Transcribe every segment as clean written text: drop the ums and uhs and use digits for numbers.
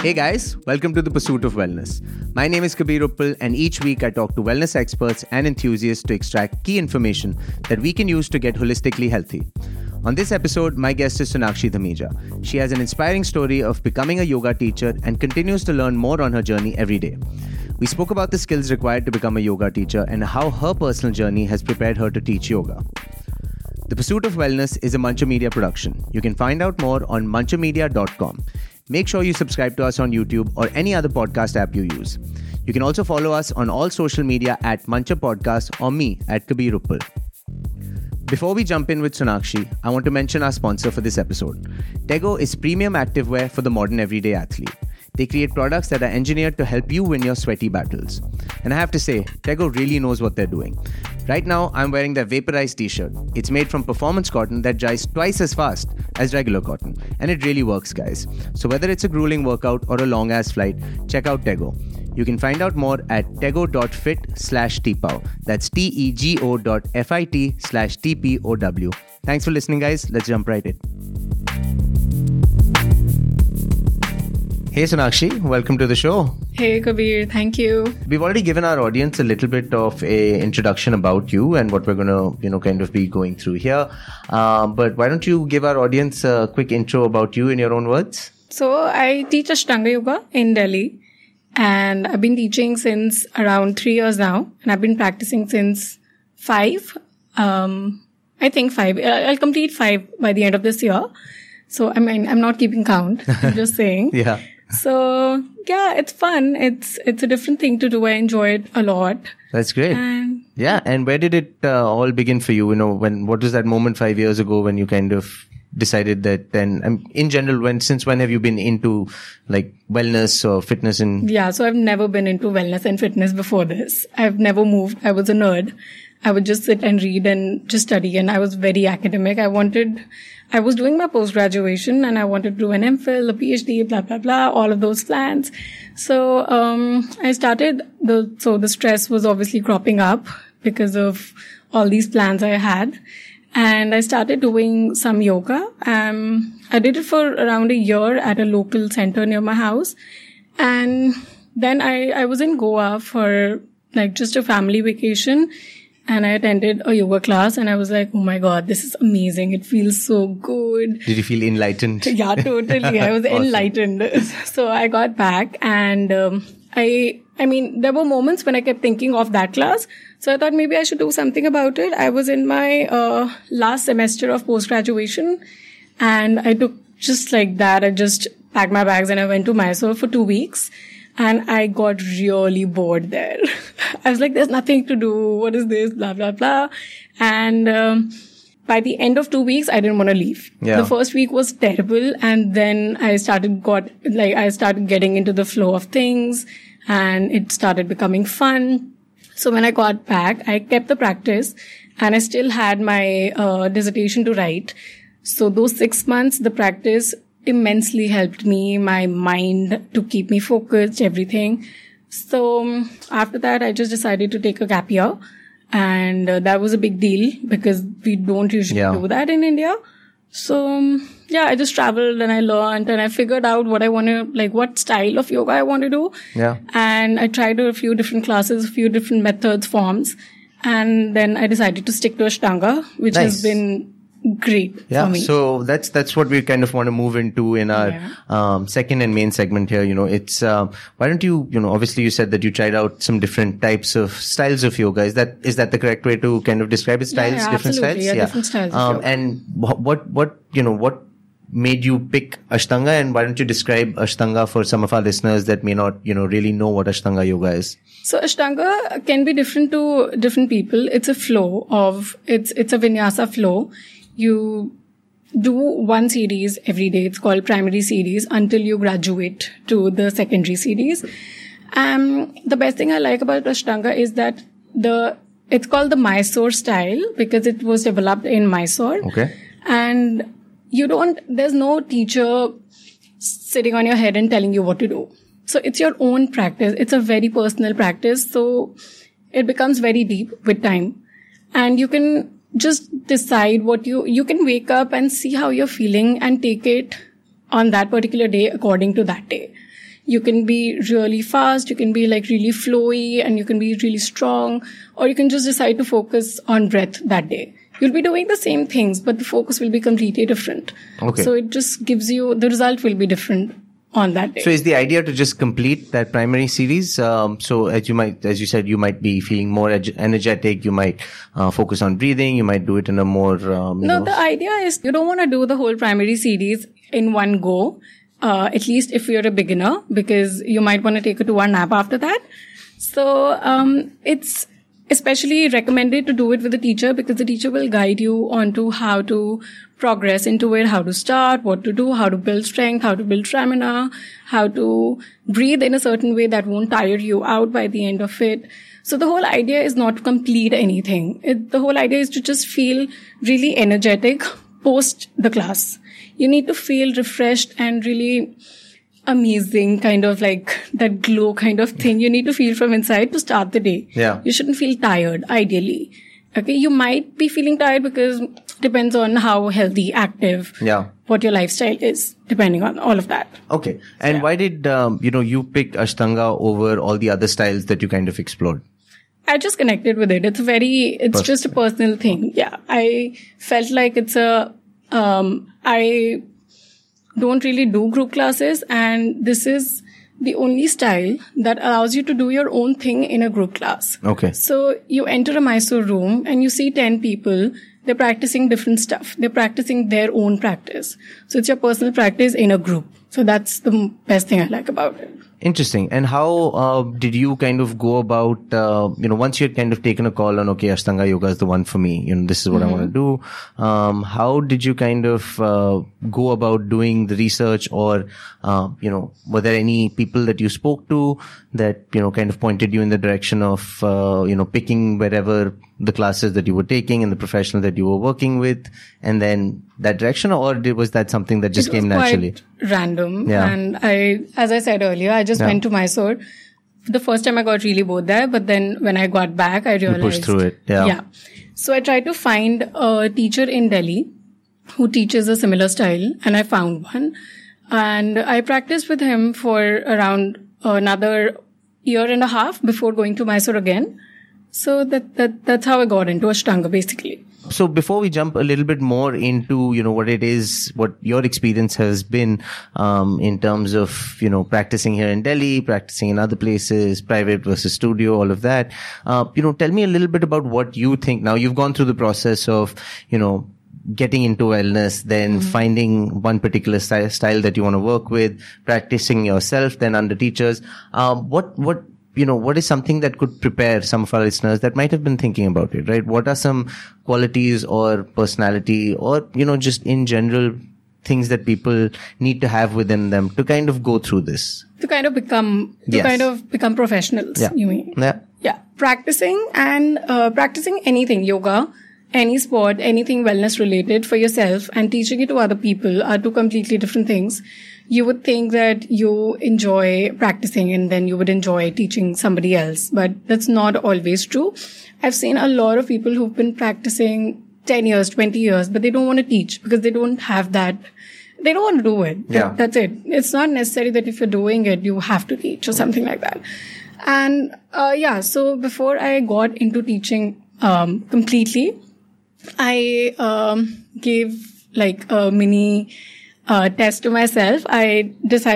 Hey guys, welcome to The Pursuit of Wellness. My name is Kabir Uppal, and each week I talk to wellness experts and enthusiasts to extract key information that we can use to get holistically healthy. On this episode, my guest is Sonakshi Dhameja. She has an inspiring story of becoming a yoga teacher and continues to learn more on her journey every day. We spoke about the skills required to become a yoga teacher and how her personal journey has prepared her to teach yoga. The Pursuit of Wellness is a Mancha Media production. You can find out more on manchamedia.com. Make sure you subscribe to us on YouTube or any other podcast app you use. You can also follow us on all social media at Mancha Podcast or me at Kabir Uppal. Before we jump in with Sonakshi, I want to mention our sponsor for this episode. Tego is premium activewear for the modern everyday athlete. They create products that are engineered to help you win your sweaty battles. And I have to say, Tego really knows what they're doing. Right now, I'm wearing their Vaporized t-shirt. It's made from performance cotton that dries twice as fast as regular cotton. And it really works, guys. So whether it's a grueling workout or a long-ass flight, check out Tego. You can find out more at tego.fit/tpow. That's tego.fit/tpow. Thanks for listening, guys. Let's jump right in. Hey Sonakshi, welcome to the show. Hey Kabir, thank you. We've already given our audience a little bit of a introduction about you and what we're going to, kind of be going through here. But why don't you give our audience a quick intro about you in your own words? So I teach Ashtanga Yoga in Delhi, and I've been teaching since around 3 years now, and I've been practicing since 5. I think 5. I'll complete 5 by the end of this year. So I'm not keeping count. I'm just saying. Yeah. So yeah, it's fun. It's a different thing to do. I enjoy it a lot. That's great. And where did it all begin for you? What was that moment 5 years ago when you kind of decided that then, in general, since when have you been into like wellness or fitness? Yeah, so I've never been into wellness and fitness before this. I've never moved. I was a nerd. I would just sit and read and just study, and I was very academic. I was doing my post-graduation and I wanted to do an MPhil, a PhD, blah, blah, blah, all of those plans. So, I started the stress was obviously cropping up because of all these plans I had. And I started doing some yoga. I did it for around a year at a local center near my house. And then I was in Goa for like just a family vacation. And I attended a yoga class and I was like, oh my God, this is amazing. It feels so good. Did you feel enlightened? Yeah, totally. I was awesome. Enlightened. So I got back and I mean, there were moments when I kept thinking of that class. So I thought maybe I should do something about it. I was in my last semester of post-graduation and I took just like that. I just packed my bags and I went to Mysore for 2 weeks. And I got really bored there. I was like, there's nothing to do. What is this? Blah, blah, blah. And by the end of 2 weeks, I didn't want to leave. Yeah. The first week was terrible. And then I started getting into the flow of things. And it started becoming fun. So when I got back, I kept the practice. And I still had my dissertation to write. So those 6 months, the practice immensely helped me, my mind to keep me focused, everything. So after that, I just decided to take a gap year. And that was a big deal because we don't usually do that in India. So I just traveled and I learned and I figured out what style of yoga I want to do. Yeah. And I tried a few different classes, a few different methods, forms. And then I decided to stick to Ashtanga, which has been great for me. So that's what we kind of want to move into in our second and main segment here. It's why don't you obviously you said that you tried out some different types of styles of yoga. Is that the correct way to kind of describe it? Styles, different absolutely. styles. Different styles. Of yoga. And what made you pick Ashtanga, and why don't you describe Ashtanga for some of our listeners that may not really know what Ashtanga yoga is? So Ashtanga can be different to different people. It's a flow it's a vinyasa flow. You do one series every day. It's called primary series until you graduate to the secondary series. The best thing I like about Ashtanga is that it's called the Mysore style because it was developed in Mysore. Okay. And there's no teacher sitting on your head and telling you what to do. So it's your own practice. It's a very personal practice. So it becomes very deep with time. And you can just decide what you can wake up and see how you're feeling and take it on that particular day according to that day. You can be really fast, you can be like really flowy, and you can be really strong, or you can just decide to focus on breath that day. You'll be doing the same things, but the focus will be completely different. Okay. So it just gives you, the result will be different on that day. So is the idea to just complete that primary series? So as you said, you might be feeling more energetic. You might focus on breathing. You might do it in a more, the idea is you don't want to do the whole primary series in one go. At least if you're a beginner, because you might want to take a 2-hour nap after that. So, it's especially recommended to do it with a teacher, because the teacher will guide you onto how to progress into it, how to start, what to do, how to build strength, how to build stamina, how to breathe in a certain way that won't tire you out by the end of it. So the whole idea is not to complete anything. The whole idea is to just feel really energetic post the class. You need to feel refreshed and really amazing, kind of like that glow kind of thing. You need to feel from inside to start the day. Yeah. You shouldn't feel tired, ideally. Okay. You might be feeling tired because it depends on how healthy, active, what your lifestyle is, depending on all of that. Okay. And why did, you picked Ashtanga over all the other styles that you kind of explored? I just connected with it. It's just a personal thing. Yeah. I felt like I don't really do group classes, and this is the only style that allows you to do your own thing in a group class. Okay. So you enter a Mysore room and you see 10 people. They're practicing different stuff. They're practicing their own practice. So it's your personal practice in a group. So that's the best thing I like about it. Interesting. And how did you kind of go about, once you had kind of taken a call on, okay, Ashtanga Yoga is the one for me, this is what I want to do. How did you kind of go about doing the research, or, were there any people that you spoke to that, kind of pointed you in the direction of, picking wherever the classes that you were taking and the professional that you were working with, and then that direction, or was that something that just came naturally? Quite random. Yeah. And as I said earlier, I just went to Mysore. The first time I got really bored there, but then when I got back, I realized. You pushed through it. Yeah. So I tried to find a teacher in Delhi who teaches a similar style, and I found one. And I practiced with him for around another 1.5 years before going to Mysore again. So that's how I got into Ashtanga, basically. So before we jump a little bit more into, what it is, what your experience has been, in terms of, practicing here in Delhi, practicing in other places, private versus studio, all of that, tell me a little bit about what you think. Now you've gone through the process of, getting into wellness, then finding one particular style that you want to work with, practicing yourself, then under teachers. What is something that could prepare some of our listeners that might have been thinking about it, right? What are some qualities or personality or, just in general things that people need to have within them to kind of go through this? To kind of become professionals, you mean? Yeah. Practicing anything, yoga, any sport, anything wellness related for yourself, and teaching it to other people are two completely different things. You would think that you enjoy practicing and then you would enjoy teaching somebody else, but that's not always true. I've seen a lot of people who've been practicing 10 years, 20 years, but they don't want to teach because they don't have that. They don't want to do it. Yeah. That's it. It's not necessary that if you're doing it, you have to teach or something like that. And, so before I got into teaching, completely, I, gave like a mini, test to myself. I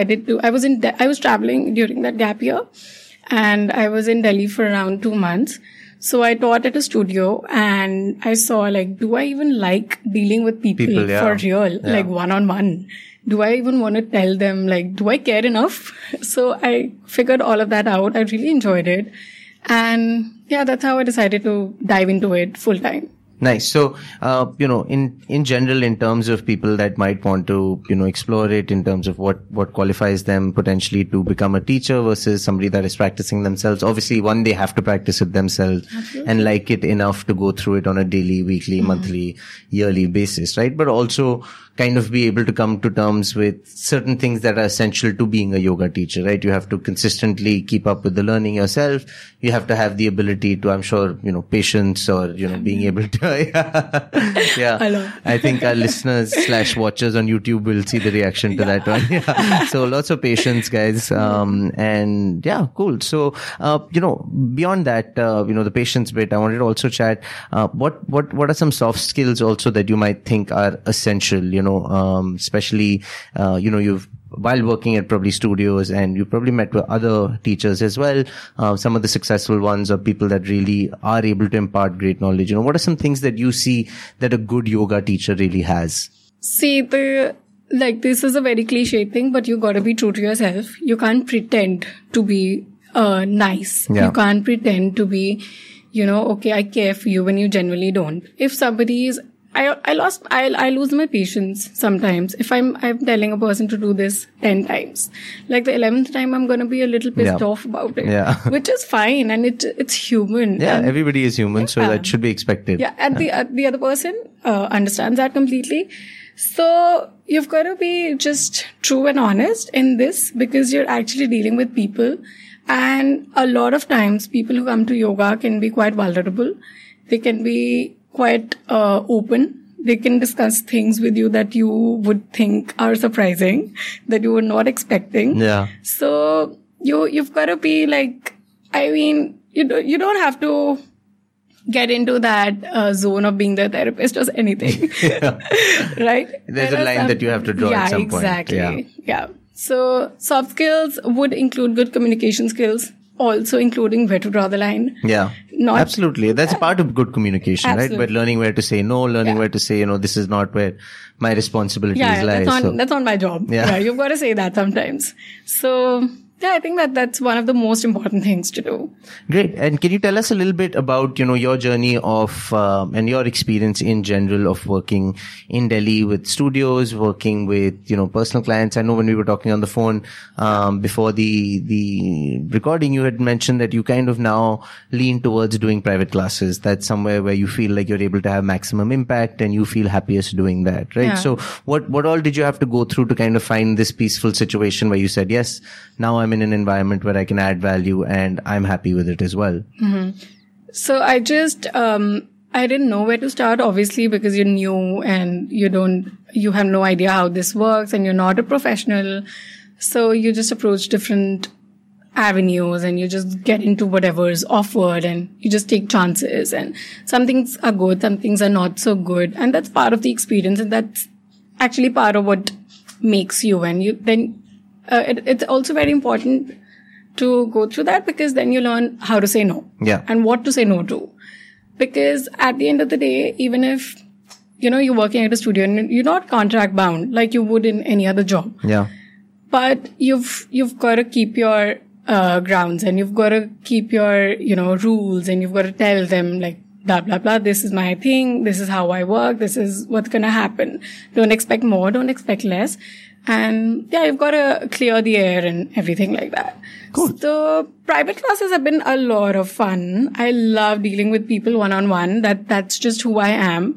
was traveling during that gap year, and I was in Delhi for around 2 months. So I taught at a studio, and I saw like, do I even like dealing with people for real, like one-on-one? Do I even want to tell them, like, do I care enough? So I figured all of that out. I really enjoyed it. And that's how I decided to dive into it full time. Nice. So, in general, in terms of people that might want to, explore it in terms of what qualifies them potentially to become a teacher versus somebody that is practicing themselves. Obviously, one, they have to practice it themselves and like it enough to go through it on a daily, weekly, monthly, yearly basis, right? But also kind of be able to come to terms with certain things that are essential to being a yoga teacher, right? You have to consistently keep up with the learning yourself. You have to have the ability to, I'm sure, patience or, being able to, yeah. I think our listeners / watchers on YouTube will see the reaction to that one. Yeah. So lots of patience, guys. And yeah, cool. So, beyond that, the patience bit, I wanted to also chat, what are some soft skills also that you might think are essential, especially, you've, while working at probably studios, and you probably met with other teachers as well, some of the successful ones or people that really are able to impart great knowledge. What are some things that you see that a good yoga teacher really has? See, this is a very cliche thing, but you gotta be true to yourself. You can't pretend to be nice. Yeah. You can't pretend to be, okay, I care for you when you genuinely don't. If somebody is, I lose my patience sometimes. If I'm telling a person to do this 10 times, like the 11th time, I'm going to be a little pissed off about it, which is fine. And it's human. Yeah. And everybody is human. So that should be expected. Yeah. And the other person, understands that completely. So you've got to be just true and honest in this, because you're actually dealing with people. And a lot of times people who come to yoga can be quite vulnerable. They can be quite open. They can discuss things with you that you would think are surprising, that you were not expecting. Yeah. So you've got to be like, you don't have to get into that zone of being the therapist or anything. Right? There's a line that you have to draw at some point. Exactly. Yeah. So soft skills would include good communication skills, also including where to draw the line. Yeah. Absolutely. That's part of good communication, Absolutely. right? But learning where to say no, where to say, this is not where my responsibilities lie. That's not my job. Yeah. You've got to say that sometimes. So yeah, I think that's one of the most important things to do. Great. And can you tell us a little bit about, your journey of, and your experience in general of working in Delhi with studios, working with, personal clients? I know when we were talking on the phone, before the recording, you had mentioned that you kind of now lean towards doing private classes. That's somewhere where you feel like you're able to have maximum impact and you feel happiest doing that, right? Yeah. So what all did you have to go through to kind of find this peaceful situation where you said, yes, now I'm in an environment where I can add value and I'm happy with it as well? Mm-hmm. So I just, I didn't know where to start, obviously, because you're new and you have no idea how this works and you're not a professional. So you just approach different avenues and you just get into whatever's offered and you just take chances, and some things are good, some things are not so good. And that's part of the experience, and that's actually part of what makes you. And it's also very important to go through that, because then you learn how to say no. Yeah. And what to say no to. Because at the end of the day, even if, you're working at a studio and you're not contract bound like you would in any other job. Yeah. But you've got to keep your grounds, and you've got to keep your, rules, and you've got to tell them like, blah, blah, blah. This is my thing. This is how I work. This is what's going to happen. Don't expect more. Don't expect less. And yeah, you've got to clear the air and everything like that. Cool. So private classes have been a lot of fun. I love dealing with people one-on-one. That's just who I am.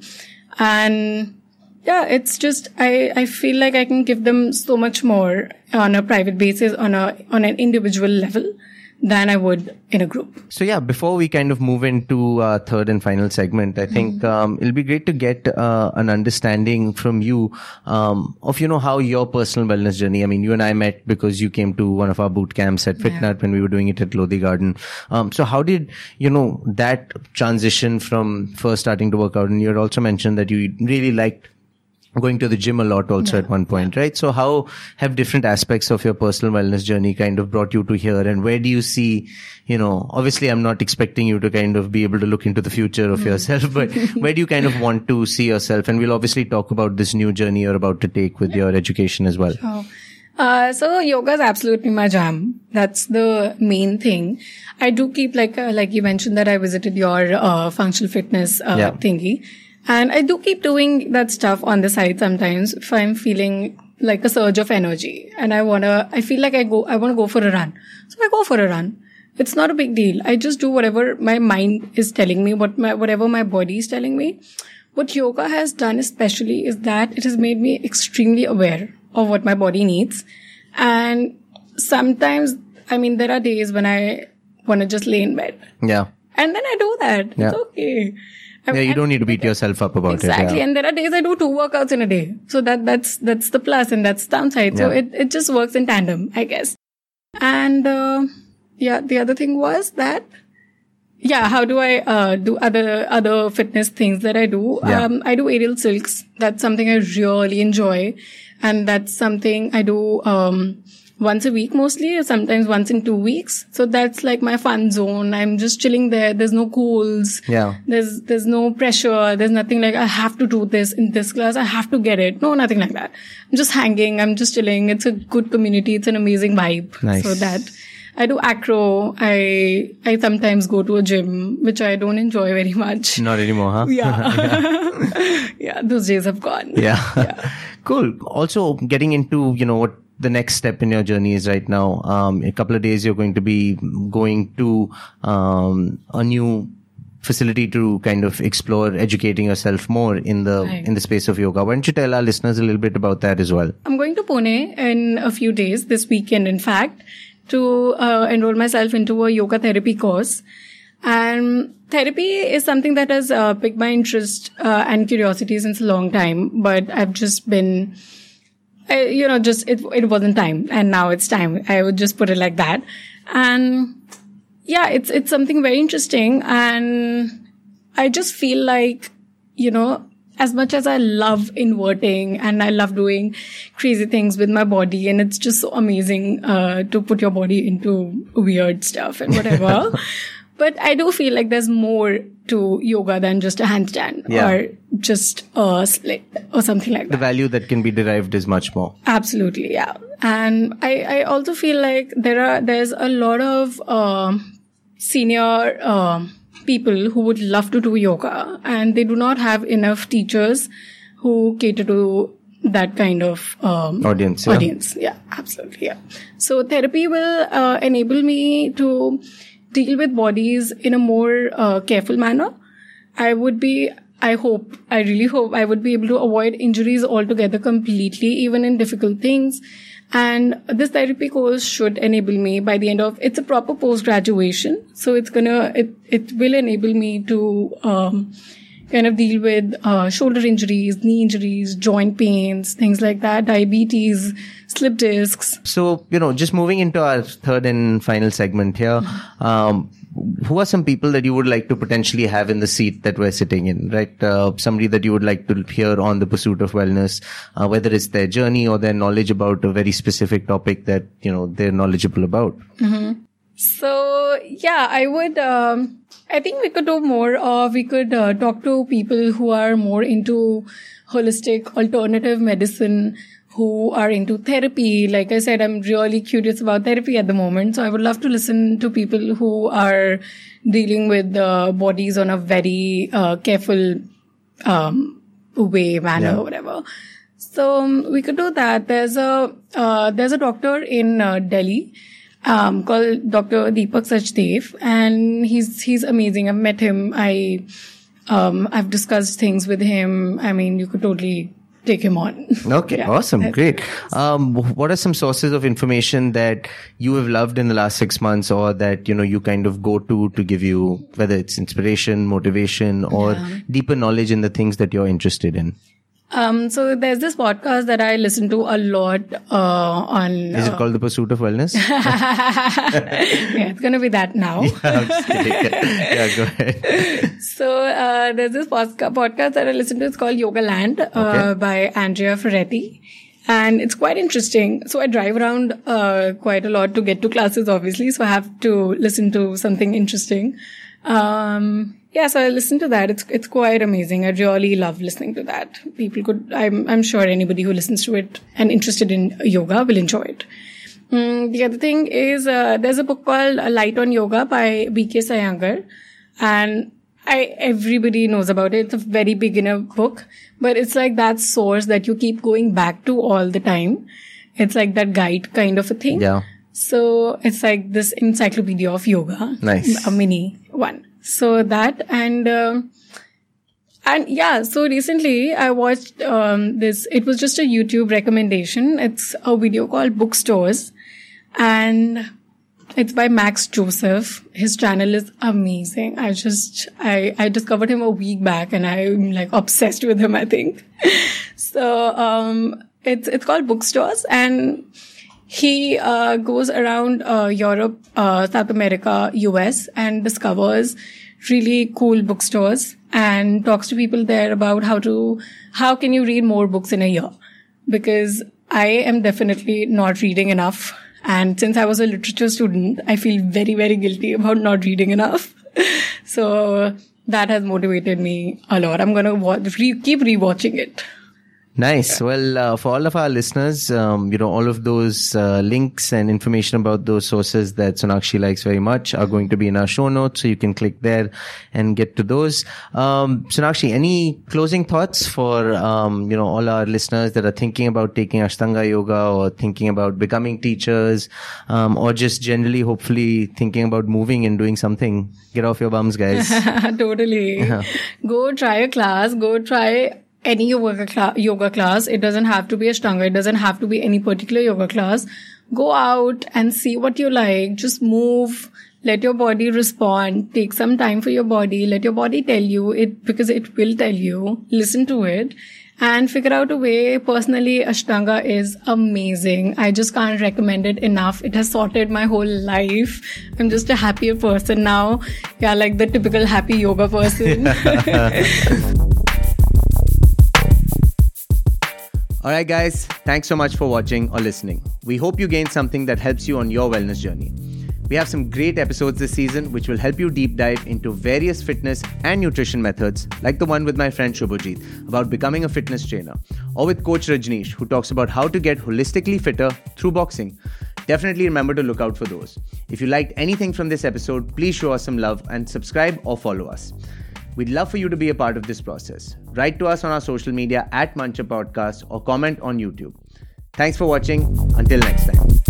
And yeah, it's just, I feel like I can give them so much more on a private basis, on an individual level, than I would in a group. So yeah, before we kind of move into our third and final segment, I think it'll be great to get an understanding from you of, how your personal wellness journey. I mean, you and I met because you came to one of our boot camps at FitNut when we were doing it at Lodi Garden. So how did, that transition from first starting to work out? And you had also mentioned that you really liked going to the gym a lot also at one point, right? So how have different aspects of your personal wellness journey kind of brought you to here? And where do you see, obviously I'm not expecting you to kind of be able to look into the future of yourself, but where do you kind of want to see yourself? And we'll obviously talk about this new journey you're about to take with your education as well. So yoga is absolutely my jam. That's the main thing. I do keep like you mentioned that I visited your functional fitness thingy. And I do keep doing that stuff on the side sometimes if I'm feeling like a surge of energy and I feel like I want to go for a run. So I go for a run. It's not a big deal. I just do whatever my mind is telling me, whatever my body is telling me. what yoga has done especially is that it has made me extremely aware of what my body needs. And sometimes, there are days when I want to just lay in bed. Yeah. And then I do that. Yeah. It's okay. You don't need to beat yourself up about it. Exactly. Yeah. And there are days I do 2 workouts in a day. So that's the plus and that's the downside. So it just works in tandem, I guess. And, the other thing was that, how do I, do other fitness things that I do? Yeah. I do aerial silks. That's something I really enjoy. And that's something I do, once a week mostly, or sometimes once in 2 weeks. So that's like my fun zone. I'm just chilling there. There's no goals. Yeah. There's no pressure. There's nothing like, I have to do this in this class. I have to get it. No, nothing like that. I'm just hanging. I'm just chilling. It's a good community. It's an amazing vibe. Nice. So that I do acro. I sometimes go to a gym, which I don't enjoy very much. Not anymore, huh? Yeah. Yeah, those days have gone. Yeah. Cool. Also, getting into, what the next step in your journey is right now. A couple of days you're going to be going to a new facility to kind of explore educating yourself more in the space of yoga. Why don't you tell our listeners a little bit about that as well? I'm going to Pune in a few days, this weekend in fact, to enroll myself into a yoga therapy course. And therapy is something that has piqued my interest and curiosity since a long time, but I've just been it wasn't time, and now it's time. I would just put it like that. And it's something very interesting, and I just feel like, as much as I love inverting and I love doing crazy things with my body, and it's just so amazing to put your body into weird stuff and whatever. But I do feel like there's more to yoga than just a handstand or just a split or something like that. The value that can be derived is much more. Absolutely, yeah. And I also feel like there's a lot of senior people who would love to do yoga, and they do not have enough teachers who cater to that kind of audience. Yeah, absolutely, yeah. So therapy will enable me to deal with bodies in a more careful manner. I really hope I would be able to avoid injuries altogether completely, even in difficult things. And this therapy course should enable me by the end of, it's a proper post-graduation. So it will enable me to kind of deal with shoulder injuries, knee injuries, joint pains, things like that, diabetes, slip discs. So, just moving into our third and final segment here, who are some people that you would like to potentially have in the seat that we're sitting in, right? Somebody that you would like to hear on the pursuit of wellness, whether it's their journey or their knowledge about a very specific topic that, they're knowledgeable about. Mm-hmm. So, I would, I think we could do more, or we could talk to people who are more into holistic alternative medicine, who are into therapy. Like I said, I'm really curious about therapy at the moment. So I would love to listen to people who are dealing with bodies on a very careful manner, or whatever. So we could do that. There's a doctor in Delhi called Dr. Deepak Sachdev, and he's amazing. I've met him. I've discussed things with him. You could totally take him on. Okay, awesome, great. What are some sources of information that you have loved in the last 6 months, or that you kind of go to give you, whether it's inspiration, motivation, or deeper knowledge in the things that you're interested in? So there's this podcast that I listen to a lot on... Is it called The Pursuit of Wellness? Yeah, it's going to be that now. I'm just kidding. Yeah, go ahead. So there's this podcast that I listen to. It's called Yoga Land by Andrea Ferretti. And it's quite interesting. So I drive around quite a lot to get to classes, obviously. So I have to listen to something interesting. So I listen to that. It's quite amazing. I really love listening to that. I'm sure anybody who listens to it and interested in yoga will enjoy it. The other thing is, there's a book called Light on Yoga by B.K. Sayangar. And everybody knows about it. It's a very beginner book, but it's like that source that you keep going back to all the time. It's like that guide kind of a thing. Yeah. So it's like this encyclopedia of yoga. Nice. A mini one. So that, and And yeah, so recently I watched this. It was just a YouTube recommendation. It's a video called Bookstores, and it's by Max Joseph. His channel is amazing. I discovered him a week back, and I'm like obsessed with him, I think. So it's called Bookstores, and he goes around Europe, South America, US, and discovers really cool bookstores and talks to people there about how can you read more books in a year? Because I am definitely not reading enough. And since I was a literature student, I feel very, very guilty about not reading enough. So that has motivated me a lot. I'm going to keep rewatching it. Nice. Well, for all of our listeners, all of those links and information about those sources that Sonakshi likes very much are going to be in our show notes, so you can click there and get to those. Sonakshi, any closing thoughts for all our listeners that are thinking about taking Ashtanga yoga or thinking about becoming teachers, or just generally, hopefully, thinking about moving and doing something? Get off your bums, guys. Totally. Yeah. Go try a class. Go try any yoga class. It doesn't have to be Ashtanga. It doesn't have to be any particular yoga class. Go out and see what you like. Just move. Let your body respond. Take some time for your body. Let your body tell you it, because it will tell you. Listen to it and figure out a way. Personally, Ashtanga is amazing. I just can't recommend it enough. It has sorted my whole life. I'm just a happier person now. Yeah, like the typical happy yoga person. Alright guys, thanks so much for watching or listening. We hope you gained something that helps you on your wellness journey. We have some great episodes this season which will help you deep dive into various fitness and nutrition methods, like the one with my friend Shubhajit about becoming a fitness trainer, or with Coach Rajneesh, who talks about how to get holistically fitter through boxing. Definitely remember to look out for those. If you liked anything from this episode, please show us some love and subscribe or follow us. We'd love for you to be a part of this process. Write to us on our social media @Mancha Podcast or comment on YouTube. Thanks for watching. Until next time.